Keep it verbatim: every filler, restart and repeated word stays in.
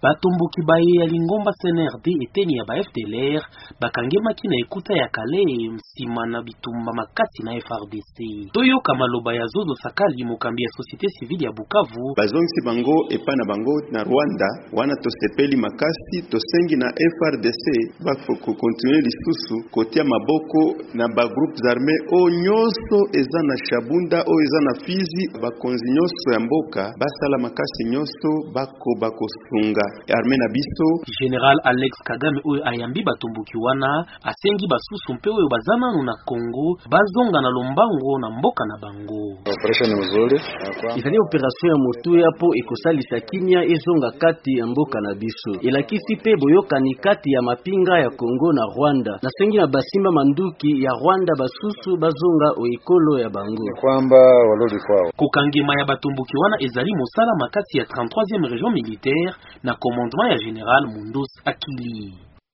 Batumbuki baye ya Lingomba C N R D eteni ya ba F D L R bakangemaki na ekuta ya kale msima na bitumba makasi na F R D C. Toyo kamaloba ya Zozo Sakali mokambi ya société civile ya Bukavu bazongisi bango epa na bango na Rwanda wana tosepeli makasi tosengi na F R D C bafoko continuer lisusu kotia maboko na ba groupes armés o nyoso eza na Shabunda o eza na Fizi bakonzi nyoso ya mboka basala makasi nyoso bako bako sunga armée na biso. General Alex Kagame oyo ayambi batumbuki wana asengi basusu mpe oyo bazana na Kongo bazonga na lombango na mboka na bango. Operation mzuri izali operation ya motu yapo ekosalisa kimia ezonga kati ya mboka na biso elakisi pe boyokani kati ya mapinga ya Kongo na Rwanda na sengi na basimba manduki ya Rwanda basusu bazonga oikolo ya bango kwamba walodi kwao. Kokangema ya batumbuki wana ezali mosala makati ya trente-troisième région militaire na commandement ya General Mundus Akili.